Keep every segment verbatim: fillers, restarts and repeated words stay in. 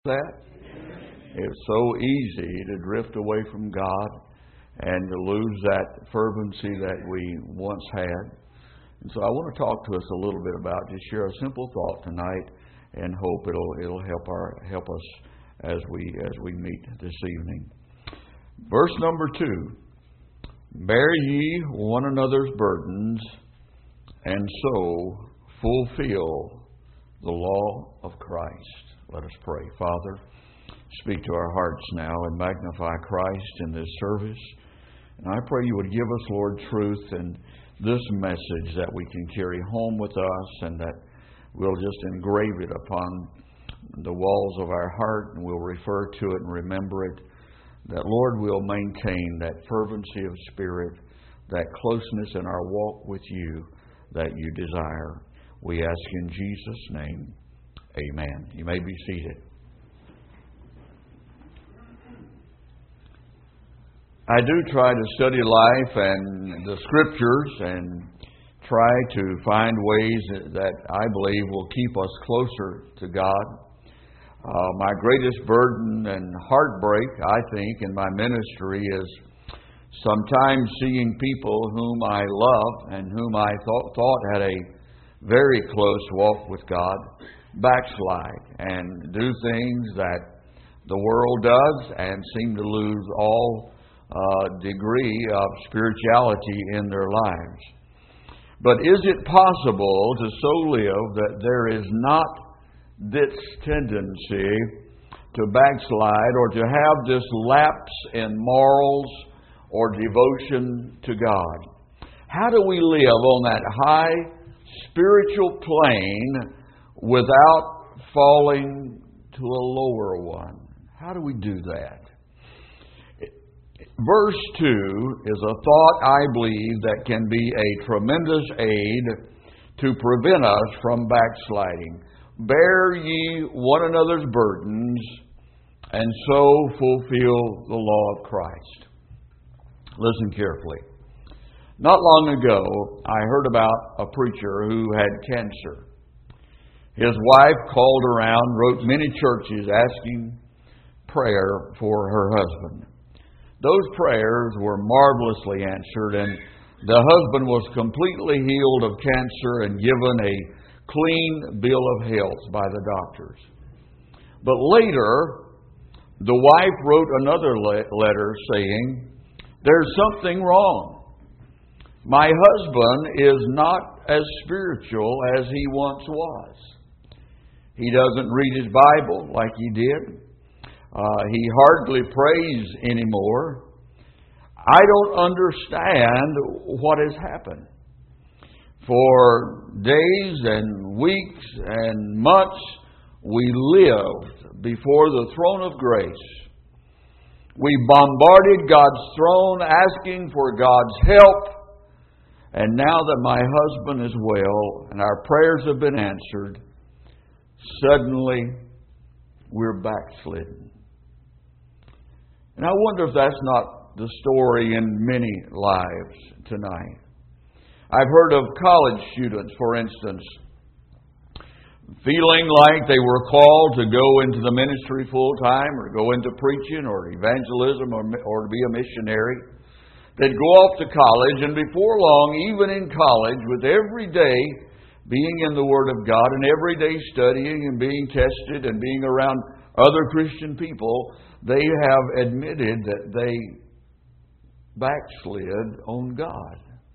that? It's so easy to drift away from God and to lose that fervency that we once had. And so I want to talk to us a little bit about, just share a simple thought tonight, and hope it'll it'll help our help us as we as we meet this evening. Verse number two: Bear ye one another's burdens, and so fulfill the law of Christ. Let us pray. Father, speak to our hearts now and magnify Christ in this service. And I pray you would give us, Lord, truth and this message that we can carry home with us, and that we'll just engrave it upon the walls of our heart, and we'll refer to it and remember it. That, Lord, we'll maintain that fervency of spirit, that closeness in our walk with you that you desire. We ask in Jesus' name. Amen. You may be seated. I do try to study life and the Scriptures and try to find ways that I believe will keep us closer to God. Uh, my greatest burden and heartbreak, I think, in my ministry is sometimes seeing people whom I love and whom I thought, thought had a very close walk with God backslide and do things that the world does and seem to lose all uh, degree of spirituality in their lives. But is it possible to so live that there is not this tendency to backslide or to have this lapse in morals or devotion to God? How do we live on that high spiritual plane without falling to a lower one? How do we do that? Verse two is a thought, I believe, that can be a tremendous aid to prevent us from backsliding. Bear ye one another's burdens, and so fulfill the law of Christ. Listen carefully. Not long ago, I heard about a preacher who had cancer. His wife called around, wrote many churches asking prayer for her husband. Those prayers were marvelously answered, and the husband was completely healed of cancer and given a clean bill of health by the doctors. But later, the wife wrote another le- letter saying, "There's something wrong. My husband is not as spiritual as he once was. He doesn't read his Bible like he did. Uh, he hardly prays anymore. I don't understand what has happened. For days and weeks and months, we lived before the throne of grace. We bombarded God's throne asking for God's help. And now that my husband is well and our prayers have been answered, suddenly we're backslidden." And I wonder if that's not the story in many lives tonight. I've heard of college students, for instance, feeling like they were called to go into the ministry full time or go into preaching or evangelism or, or to be a missionary. They'd go off to college, and before long, even in college, with every day being in the Word of God and every day studying and being tested and being around other Christian people, they have admitted that they backslid on God.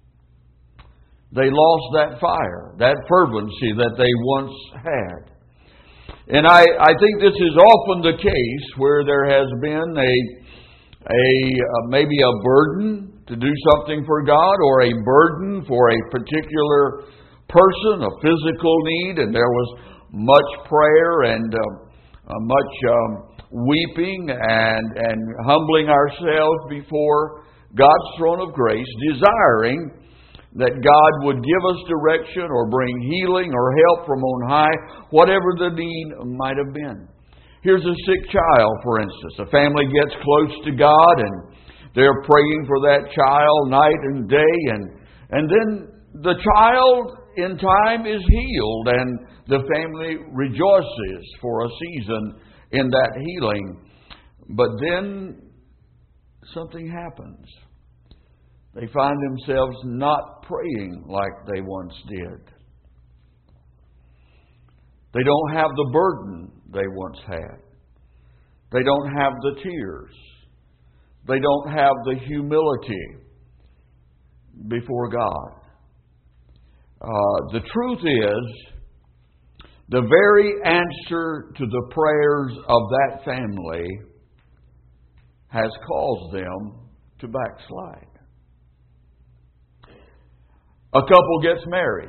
They lost that fire, that fervency that they once had. And I, I think this is often the case where there has been a, a uh, maybe a burden to do something for God, or a burden for a particular person, a physical need, and there was much prayer and uh, uh, much um, weeping and, and humbling ourselves before God's throne of grace, desiring that God would give us direction or bring healing or help from on high, whatever the need might have been. Here's a sick child, for instance. A family gets close to God and they're praying for that child night and day, and, and then the child in time is healed and the family rejoices for a season in that healing. But then something happens. They find themselves not praying like they once did. They don't have the burden they once had. They don't have the tears. They don't have the humility before God. Uh, the truth is, the very answer to the prayers of that family has caused them to backslide. A couple gets married.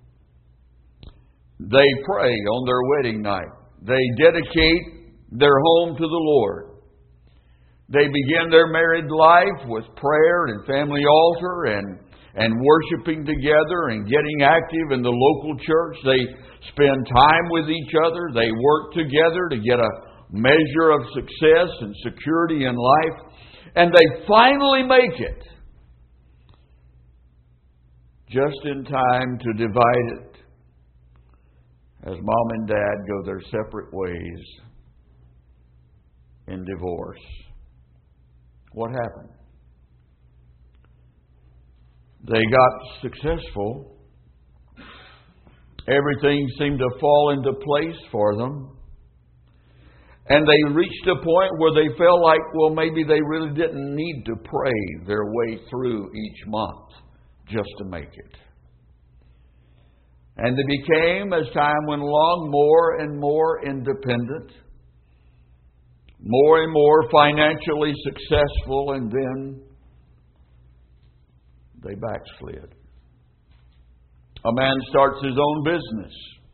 They pray on their wedding night. They dedicate their home to the Lord. They begin their married life with prayer and family altar and, and worshiping together and getting active in the local church. They spend time with each other. They work together to get a measure of success and security in life. And they finally make it just in time to divide it as mom and dad go their separate ways in divorce. What happened? They got successful. Everything seemed to fall into place for them. And they reached a point where they felt like, well, maybe they really didn't need to pray their way through each month just to make it. And they became, as time went along, more and more independent, more and more financially successful, and then they backslid. A man starts his own business,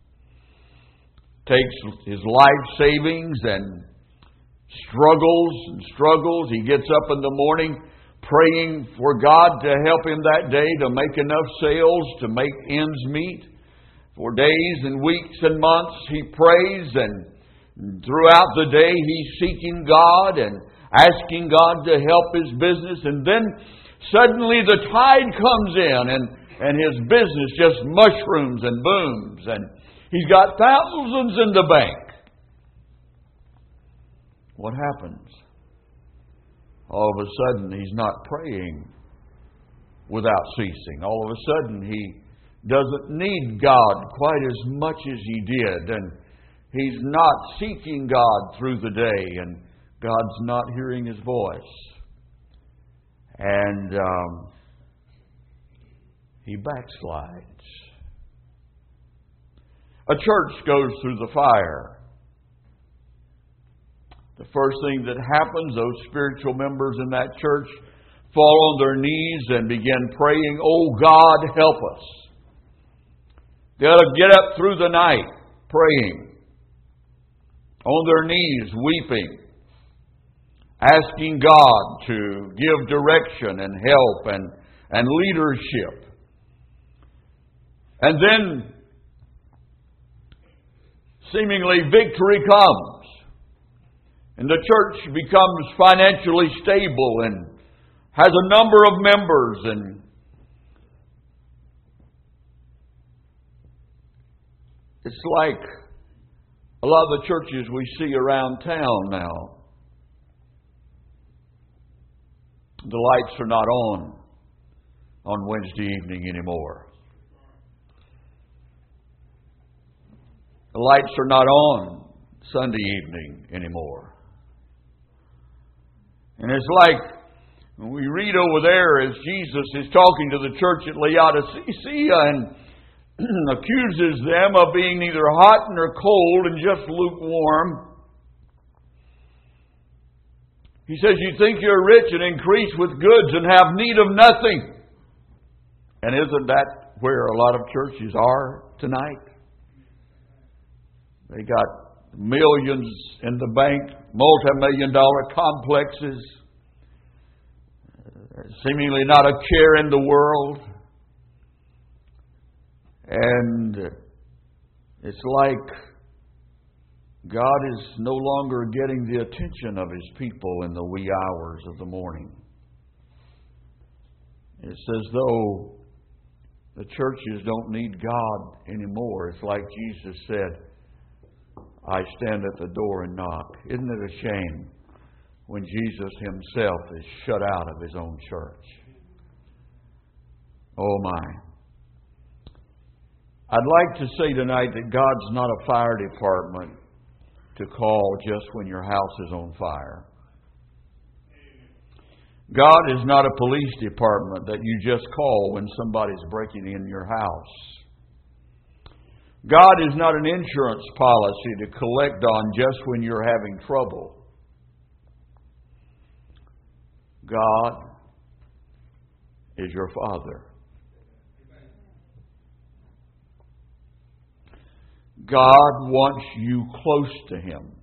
takes his life savings and struggles and struggles. He gets up in the morning praying for God to help him that day to make enough sales to make ends meet. For days and weeks and months he prays, and throughout the day he's seeking God and asking God to help his business. And then suddenly the tide comes in and, and his business just mushrooms and booms. And he's got thousands in the bank. What happens? All of a sudden he's not praying without ceasing. All of a sudden he doesn't need God quite as much as he did. And he's not seeking God through the day. And God's not hearing his voice. And um, he backslides. A church goes through the fire. The first thing that happens, those spiritual members in that church fall on their knees and begin praying, "Oh God, help us." They ought to get up through the night praying, on their knees weeping, asking God to give direction and help and, and leadership. And then seemingly victory comes. And the church becomes financially stable and has a number of members. And it's like a lot of the churches we see around town now. The lights are not on on Wednesday evening anymore. The lights are not on Sunday evening anymore. And it's like we read over there as Jesus is talking to the church at Laodicea and accuses them of being neither hot nor cold and just lukewarm. He says, "You think you're rich and increase with goods and have need of nothing." And isn't that where a lot of churches are tonight? They got millions in the bank, multi-million dollar complexes, seemingly not a care in the world. And it's like God is no longer getting the attention of His people in the wee hours of the morning. It's as though the churches don't need God anymore. It's like Jesus said, I stand at the door and knock. Isn't it a shame when Jesus Himself is shut out of His own church? Oh my. I'd like to say tonight that God's not a fire department to call just when your house is on fire. God is not a police department that you just call when somebody's breaking in your house. God is not an insurance policy to collect on just when you're having trouble. God is your Father. God wants you close to Him.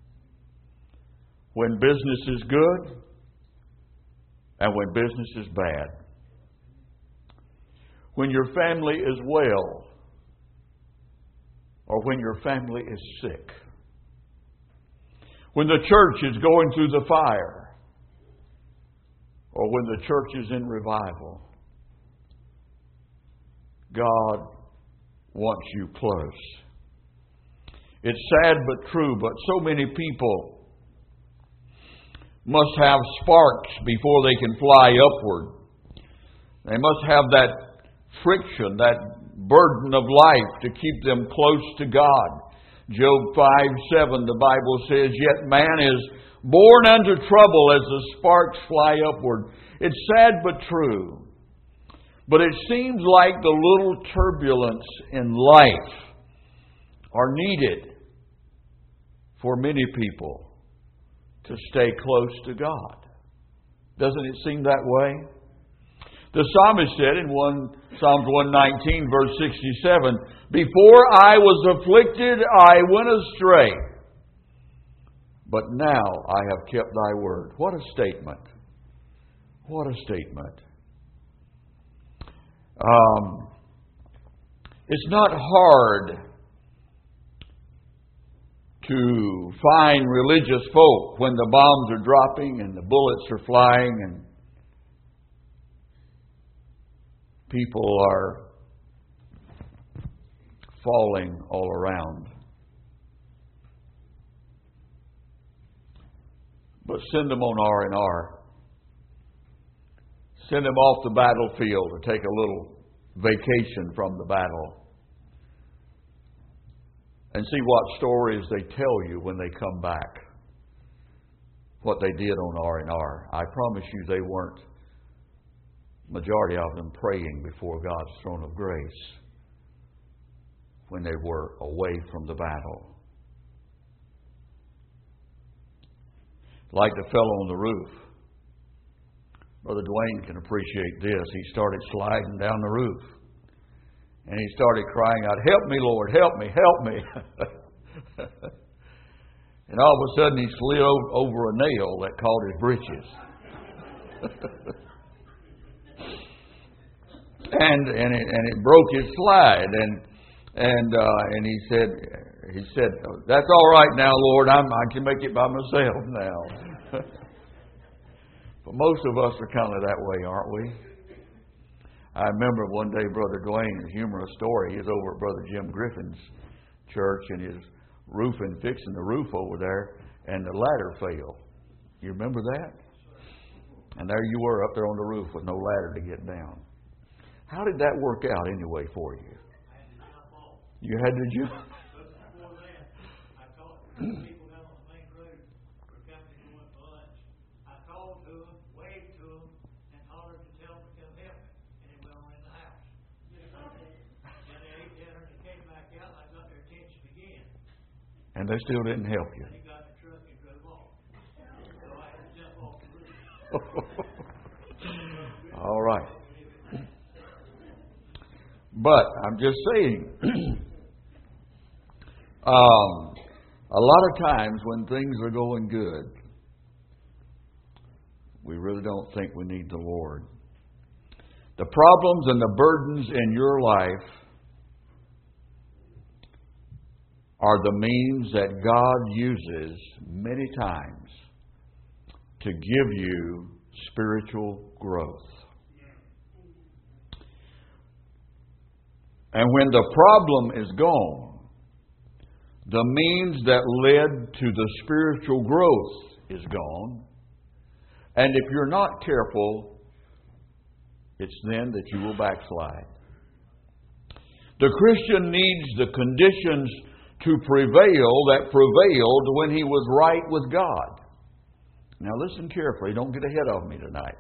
When business is good and when business is bad. When your family is well or when your family is sick. When the church is going through the fire or when the church is in revival. God wants you close. It's sad but true, but so many people must have sparks before they can fly upward. They must have that friction, that burden of life to keep them close to God. Job five seven, the Bible says, "Yet man is born unto trouble as the sparks fly upward." It's sad but true. But it seems like the little turbulence in life are needed for many people to stay close to God. Doesn't it seem that way? The psalmist said in one, Psalms one nineteen, verse sixty-seven, "Before I was afflicted, I went astray. But now I have kept thy word." What a statement. What a statement. Um, it's not hard to find religious folk when the bombs are dropping and the bullets are flying and people are falling all around. But send them on R and R. Send them off the battlefield to take a little vacation from the battle. And see what stories they tell you when they come back. What they did on R and R. I promise you they weren't, majority of them, praying before God's throne of grace when they were away from the battle. Like the fellow on the roof. Brother Dwayne can appreciate this. He started sliding down the roof. And he started crying out, "Help me, Lord, help me, help me." And all of a sudden he slid over a nail that caught his britches. and and it, and it broke his slide. And and uh, and he said, he said, "That's all right now, Lord. I'm, I can make it by myself now." But most of us are kind of that way, aren't we? I remember one day Brother Dwayne, a humorous story. He was over at Brother Jim Griffin's church and his roofing, fixing the roof over there, and the ladder fell. You remember that? And there you were up there on the roof with no ladder to get down. How did that work out anyway for you? You had to jump. And they still didn't help you. All right. But I'm just saying, um, a lot of times when things are going good, we really don't think we need the Lord. The problems and the burdens in your life are the means that God uses many times to give you spiritual growth. And when the problem is gone, the means that led to the spiritual growth is gone. And if you're not careful, it's then that you will backslide. The Christian needs the conditions to prevail that prevailed when he was right with God. Now listen carefully. Don't get ahead of me tonight.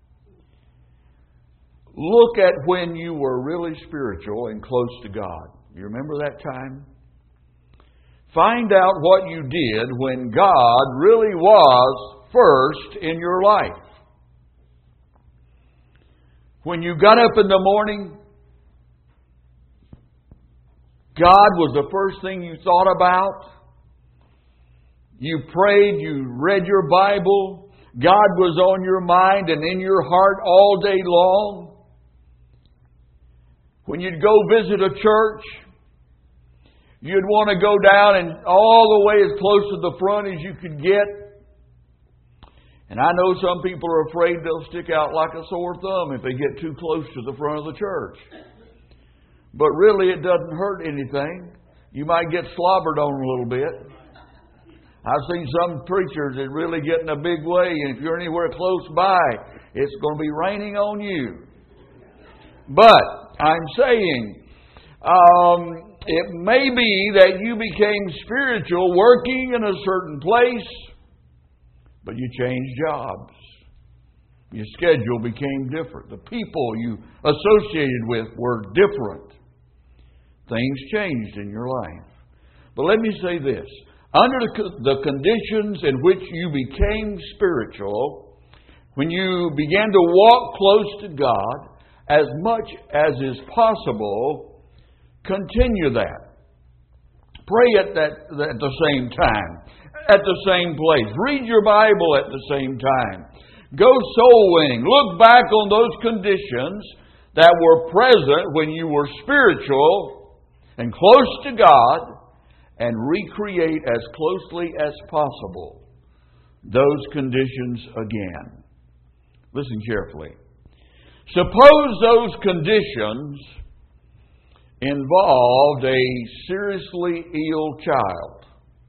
Look at when you were really spiritual and close to God. You remember that time? Find out what you did when God really was first in your life. When you got up in the morning, God was the first thing you thought about. You prayed, you read your Bible. God was on your mind and in your heart all day long. When you'd go visit a church, you'd want to go down and all the way as close to the front as you could get. And I know some people are afraid they'll stick out like a sore thumb if they get too close to the front of the church. But really it doesn't hurt anything. You might get slobbered on a little bit. I've seen some preachers that really get in a big way, and if you're anywhere close by, it's going to be raining on you. But I'm saying, um, it may be that you became spiritual working in a certain place, but you changed jobs. Your schedule became different. The people you associated with were different. Things changed in your life. But let me say this. Under the conditions in which you became spiritual, when you began to walk close to God, as much as is possible, continue that. Pray at that at the same time, at the same place. Read your Bible at the same time. Go soul winning. Look back on those conditions that were present when you were spiritual and close to God, and recreate as closely as possible those conditions again. Listen carefully. Suppose those conditions involved a seriously ill child.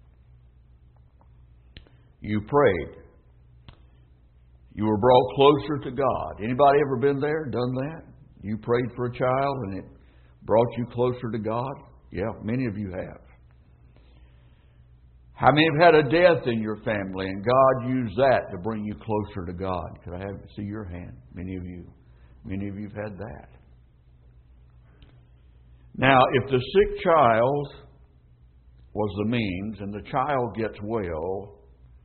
You prayed. You were brought closer to God. Anybody ever been there, done that? You prayed for a child and it brought you closer to God? Yeah, many of you have. How many have had a death in your family and God used that to bring you closer to God? Could I have see your hand? Many of you. Many of you have had that. Now, if the sick child was the means and the child gets well,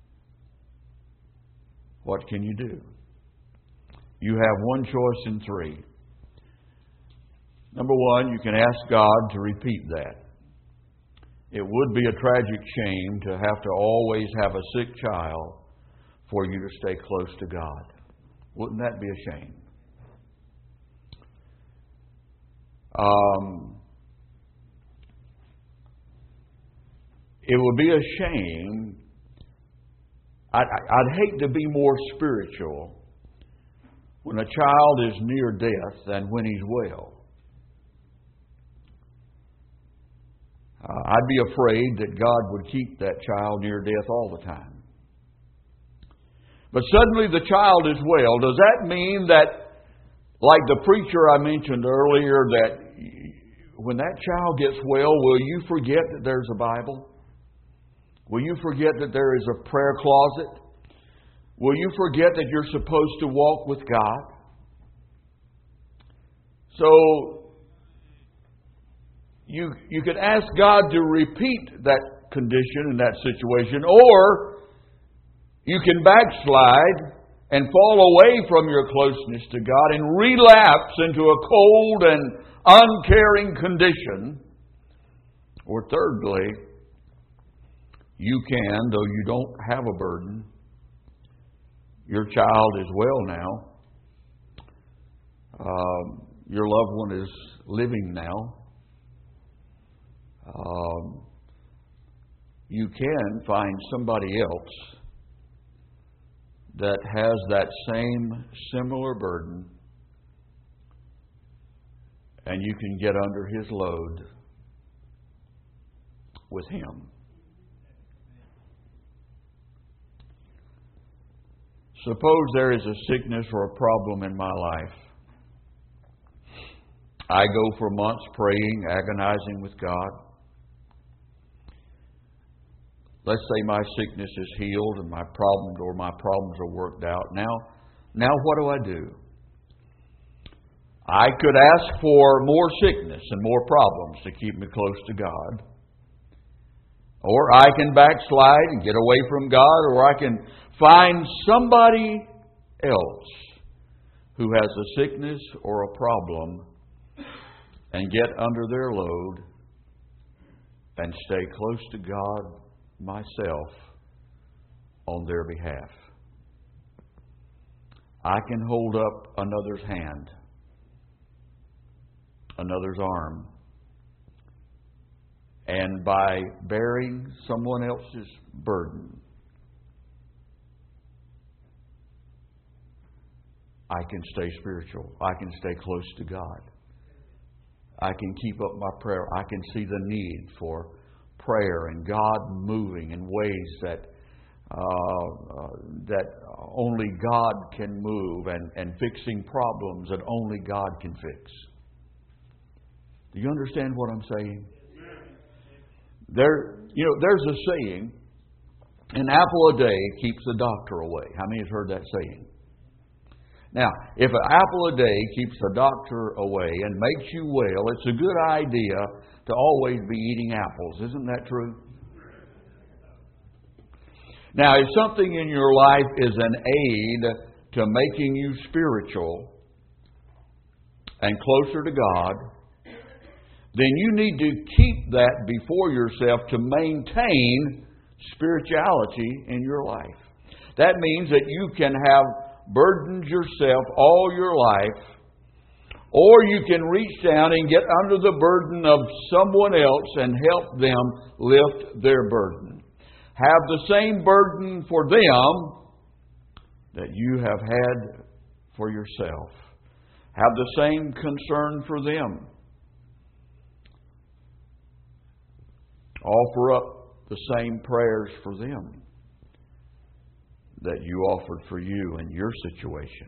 what can you do? You have one choice in three. Number one, you can ask God to repeat that. It would be a tragic shame to have to always have a sick child for you to stay close to God. Wouldn't that be a shame? Um, it would be a shame. I'd, I'd hate to be more spiritual when a child is near death than when he's well. Uh, I'd be afraid that God would keep that child near death all the time. But suddenly the child is well. Does that mean that, like the preacher I mentioned earlier, that when that child gets well, will you forget that there's a Bible? Will you forget that there is a prayer closet? Will you forget that you're supposed to walk with God? So, You, you could ask God to repeat that condition and that situation, or you can backslide and fall away from your closeness to God and relapse into a cold and uncaring condition. Or thirdly, you can, though you don't have a burden, your child is well now, um, your loved one is living now, Um, you can find somebody else that has that same similar burden, and you can get under his load with Him. Suppose there is a sickness or a problem in my life. I go for months praying, agonizing with God. Let's say my sickness is healed and my problems or my problems are worked out. Now, now what do I do? I could ask for more sickness and more problems to keep me close to God. Or I can backslide and get away from God, or I can find somebody else who has a sickness or a problem and get under their load and stay close to God myself on their behalf. I can hold up another's hand, another's arm, and by bearing someone else's burden, I can stay spiritual. I can stay close to God. I can keep up my prayer. I can see the need for prayer and God moving in ways that uh, uh, that only God can move, and, and fixing problems that only God can fix. Do you understand what I'm saying? There, you know, there's a saying, an apple a day keeps the doctor away. How many have heard that saying? Now, if an apple a day keeps the doctor away and makes you well, it's a good idea to always be eating apples. Isn't that true? Now, if something in your life is an aid to making you spiritual and closer to God, then you need to keep that before yourself to maintain spirituality in your life. That means that you can have burdened yourself all your life, or you can reach down and get under the burden of someone else and help them lift their burden. Have the same burden for them that you have had for yourself. Have the same concern for them. Offer up the same prayers for them that you offered for you in your situation.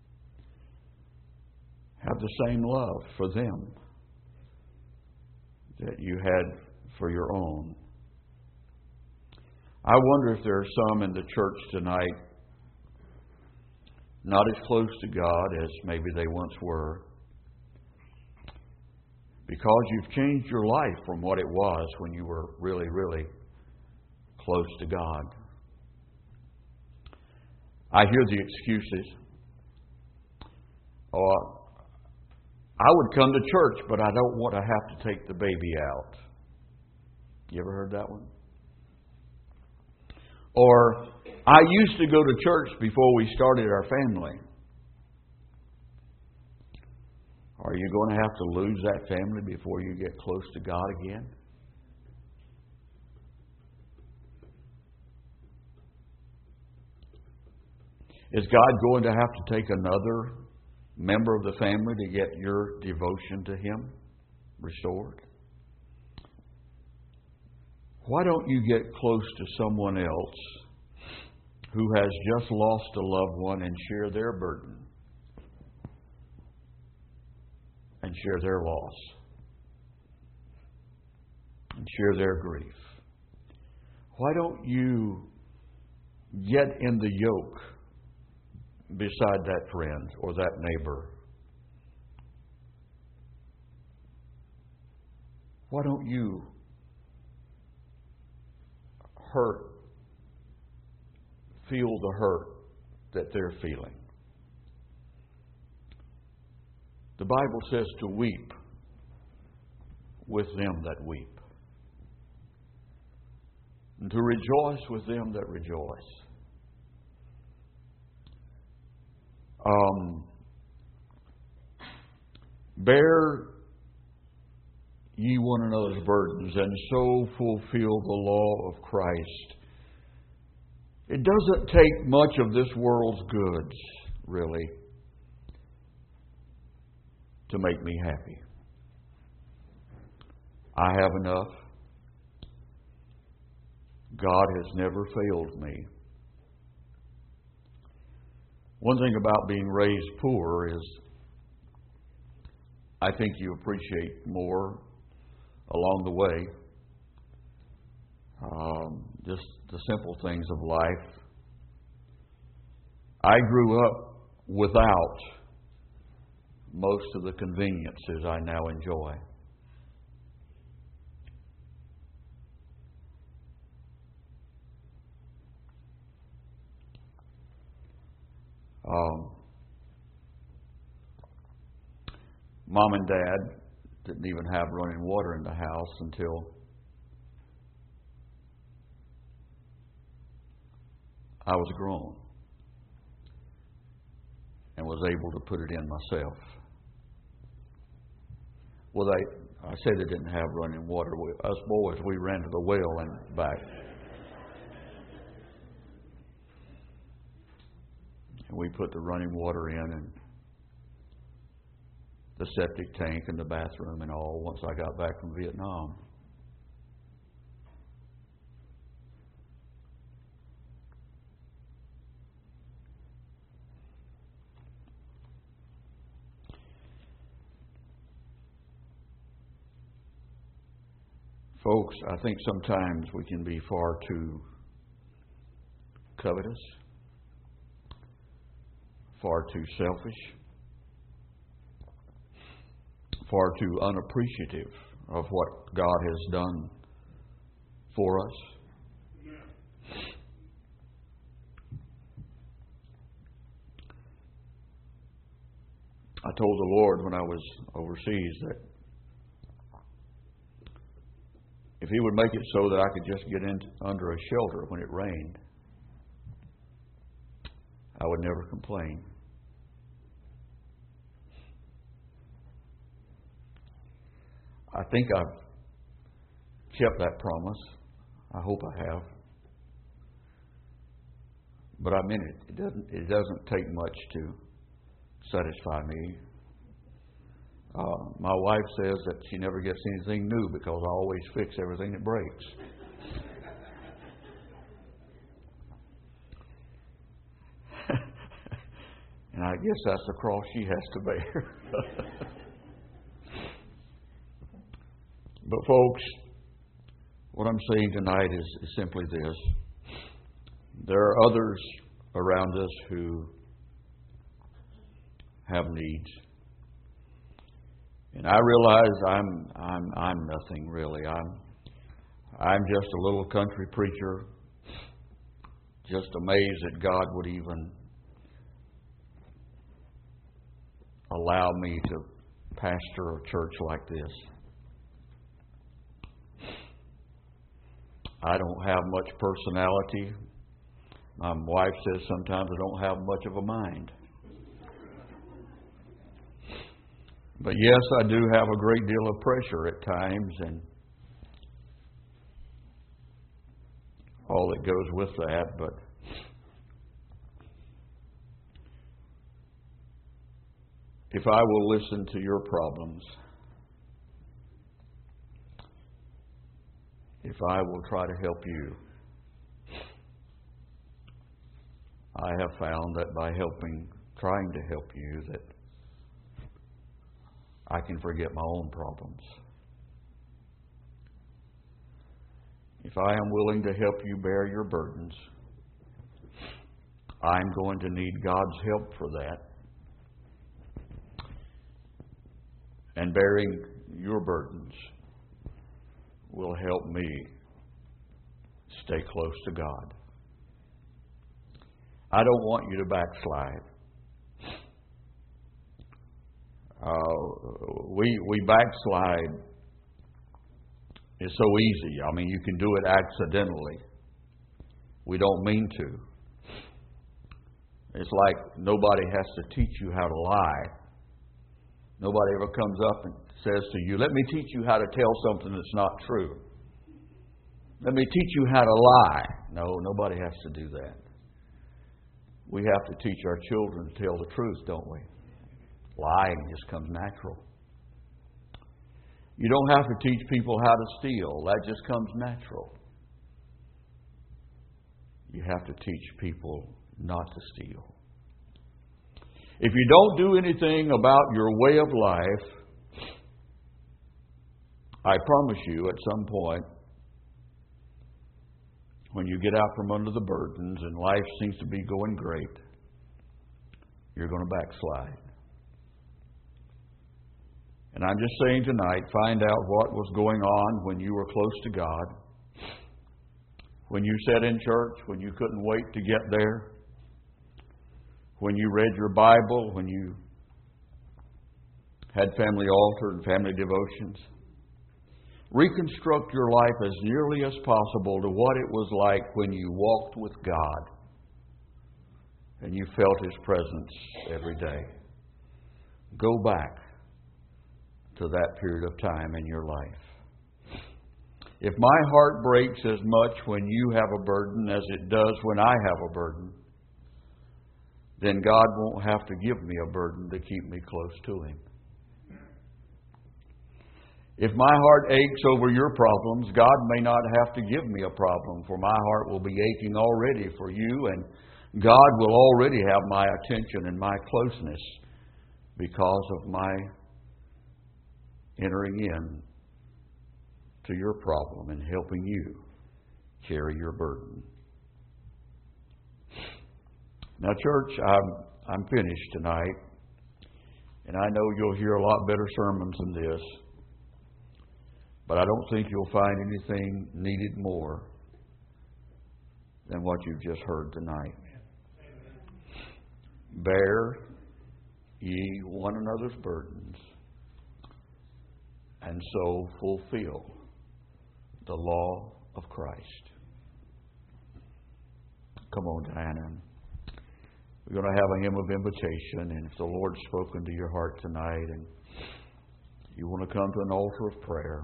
Have the same love for them that you had for your own. I wonder if there are some in the church tonight not as close to God as maybe they once were, because you've changed your life from what it was when you were really, really close to God. I hear the excuses. Oh, I would come to church, but I don't want to have to take the baby out. You ever heard that one? Or, I used to go to church before we started our family. Are you going to have to lose that family before you get close to God again? Is God going to have to take another member of the family to get your devotion to Him restored? Why don't you get close to someone else who has just lost a loved one and share their burden and share their loss and share their grief? Why don't you get in the yoke beside that friend or that neighbor? Why don't you hurt, feel the hurt that they're feeling? The Bible says to weep with them that weep, and to rejoice with them that rejoice. Um, bear ye one another's burdens, and so fulfill the law of Christ. It doesn't take much of this world's goods, really, to make me happy. I have enough. God has never failed me. One thing about being raised poor is I think you appreciate more along the way. Um, just the simple things of life. I grew up without most of the conveniences I now enjoy. Um, Mom and Dad didn't even have running water in the house until I was grown and was able to put it in myself. Well, they, I said they didn't have running water. We, us boys, we ran to the well and back. And we put the running water in and the septic tank and the bathroom and all once I got back from Vietnam. Folks, I think sometimes we can be far too covetous, far too selfish, far too unappreciative of what God has done for us. I told the Lord when I was overseas that if He would make it so that I could just get in under a shelter when it rained, I would never complain. I think I've kept that promise. I hope I have. But I mean it. It doesn't, it doesn't take much to satisfy me. Uh, my wife says that she never gets anything new because I always fix everything that breaks. And I guess that's the cross she has to bear. But folks, what I'm saying tonight is, is simply this. There are others around us who have needs. And I realize I'm I'm I'm nothing really. I'm I'm just a little country preacher, just amazed that God would even allow me to pastor a church like this. I don't have much personality. My wife says sometimes I don't have much of a mind. But yes, I do have a great deal of pressure at times and all that goes with that. But if I will listen to your problems, if I will try to help you, I have found that by helping, trying to help you, that I can forget my own problems. If I am willing to help you bear your burdens, I'm going to need God's help for that. And bearing your burdens will help me stay close to God. I don't want you to backslide. Uh, we we backslide. It's so easy. I mean, you can do it accidentally. We don't mean to. It's like nobody has to teach you how to lie. Nobody ever comes up and says to you, "Let me teach you how to tell something that's not true. Let me teach you how to lie." No, nobody has to do that. We have to teach our children to tell the truth, don't we? Lying just comes natural. You don't have to teach people how to steal. That just comes natural. You have to teach people not to steal. If you don't do anything about your way of life, I promise you at some point, when you get out from under the burdens and life seems to be going great, you're going to backslide. And I'm just saying tonight, find out what was going on when you were close to God. When you sat in church, when you couldn't wait to get there. When you read your Bible, when you had family altar and family devotions. Reconstruct your life as nearly as possible to what it was like when you walked with God and you felt His presence every day. Go back to that period of time in your life. If my heart breaks as much when you have a burden as it does when I have a burden, then God won't have to give me a burden to keep me close to Him. If my heart aches over your problems, God may not have to give me a problem, for my heart will be aching already for you, and God will already have my attention and my closeness because of my entering in to your problem and helping you carry your burden. Now, church, I'm, I'm finished tonight, and I know you'll hear a lot better sermons than this, but I don't think you'll find anything needed more than what you've just heard tonight. Bear ye one another's burdens, and so fulfill the law of Christ. Come on, Diana. We're going to have a hymn of invitation, and if the Lord's spoken to your heart tonight and you want to come to an altar of prayer,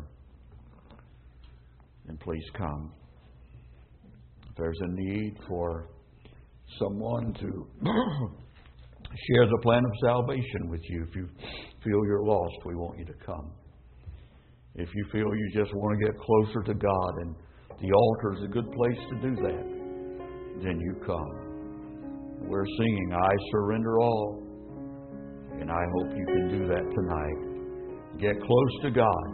then please come. If there's a need for someone to share the plan of salvation with you, if you feel you're lost, we want you to come. If you feel you just want to get closer to God and the altar is a good place to do that, then you come. We're singing, I Surrender All, and I hope you can do that tonight. Get close to God